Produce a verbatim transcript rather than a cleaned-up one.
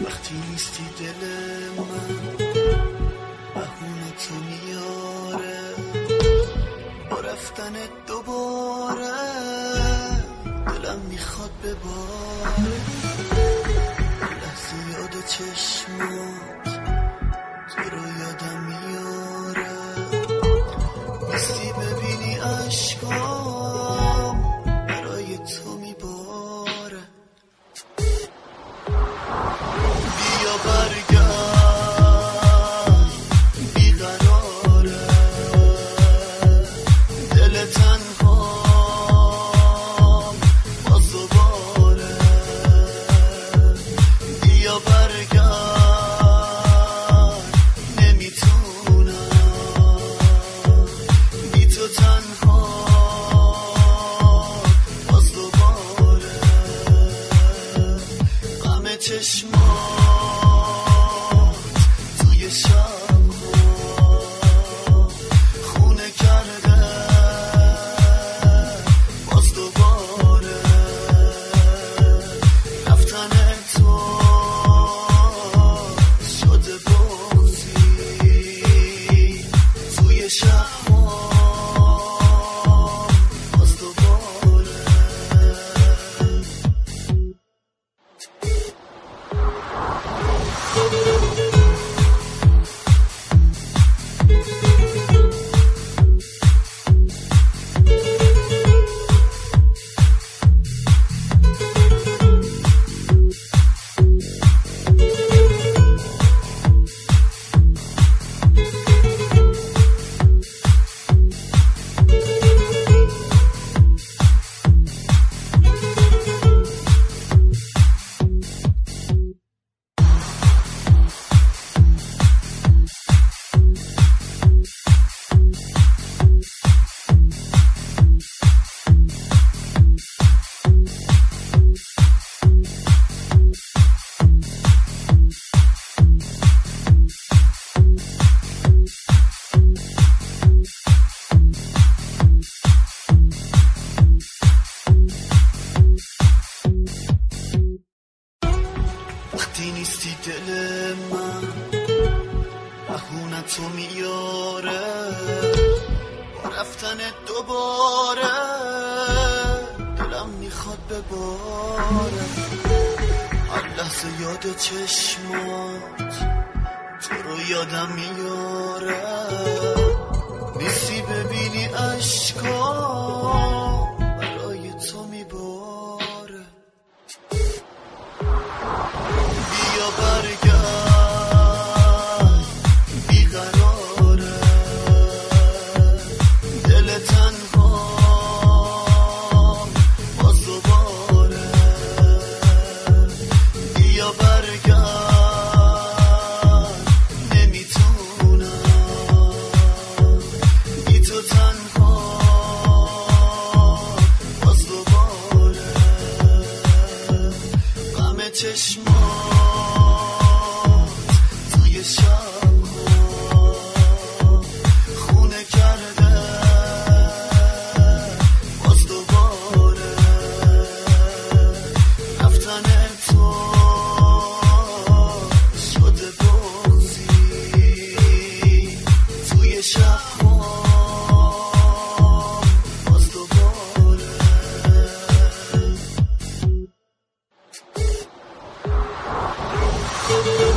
وقتی نیستی دل من بهونه تو میاره با رفتن دوباره دلم میخواد بباره لحظه یاد چشمات تو رو یادم میاره نیستی ببینی عشقام برای تو میباره بیا برگرد بیقراره دل تنها باز دوباره بیا برگرد نمیتونم بی تو تنها باز دوباره غم چشمات توی شب‌ها خونه کرده باز دوباره رفتن تو شده بغضی توی شب‌ها باز دوباره وقتی نیستی دل من بهونه تو میاره با رفتن دوباره دلم میخواد بباره هر لحظه یاد چشمات تو رو یادم میاره نیستی ببینی عشقام برای تو میباره بیا برگرد بیقراره دل تنها باز دوباره بیا برگرد نمیتونم بی تو تنها باز دوباره غم چشمات توی شب‌ها خونه کرده باز دوباره رفتن تو شده بغضی توی شب‌ها باز دوباره